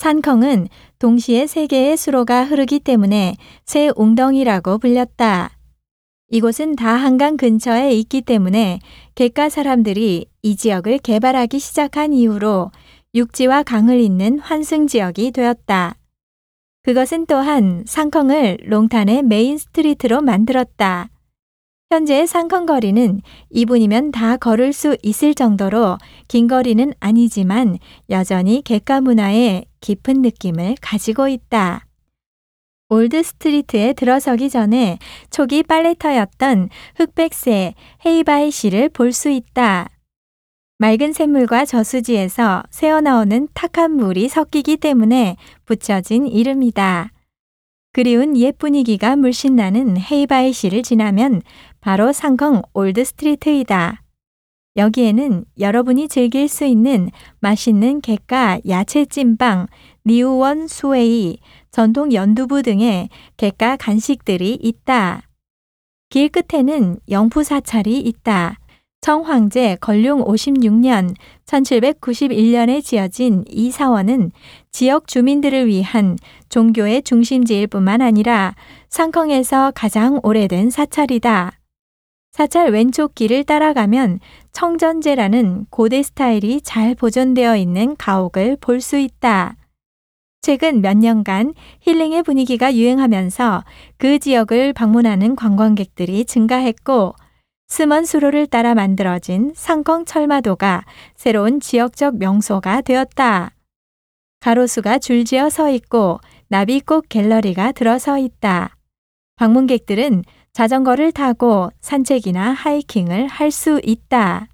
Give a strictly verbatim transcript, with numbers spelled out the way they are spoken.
산컹은 동시에 세 개의 수로가 흐르기 때문에 새 웅덩이라고 불렸다. 이곳은 다 한강 근처에 있기 때문에 객가 사람들이 이 지역을 개발하기 시작한 이후로 육지와 강을 잇는 환승 지역이 되었다. 그것은 또한 산컹을 롱탄의 메인 스트리트로 만들었다. 현재의 산컹 거리는 이 분이면 다 걸을 수 있을 정도로 긴 거리는 아니지만 여전히 객가 문화의 깊은 느낌을 가지고 있다. 올드 스트리트에 들어서기 전에 초기 빨래터였던 흑백새 헤이바이 씨를 볼 수 있다. 맑은 샘물과 저수지에서 새어나오는 탁한 물이 섞이기 때문에 붙여진 이름이다. 그리운 옛 분위기가 물씬 나는 헤이바이 씨를 지나면 바로 산컹 올드 스트리트이다. 여기에는 여러분이 즐길 수 있는 맛있는 객가 야채 찐빵, 니우원 수웨이, 전통 연두부 등의 객가 간식들이 있다. 길 끝에는 영푸 사찰이 있다. 청황제 건룡 오십육 년 천칠백구십일 년에 지어진 이 사원은 지역 주민들을 위한 종교의 중심지일 뿐만 아니라 산컹에서 가장 오래된 사찰이다. 사찰 왼쪽 길을 따라가면 청전제라는 고대 스타일이 잘 보존되어 있는 가옥을 볼 수 있다. 최근 몇 년간 힐링의 분위기가 유행하면서 그 지역을 방문하는 관광객들이 증가했고 스먼 수로를 따라 만들어진 산컹 철마도가 새로운 지역적 명소가 되었다. 가로수가 줄지어 서 있고 나비꽃 갤러리가 들어서 있다. 방문객들은 자전거를 타고 산책이나 하이킹을 할 수 있다.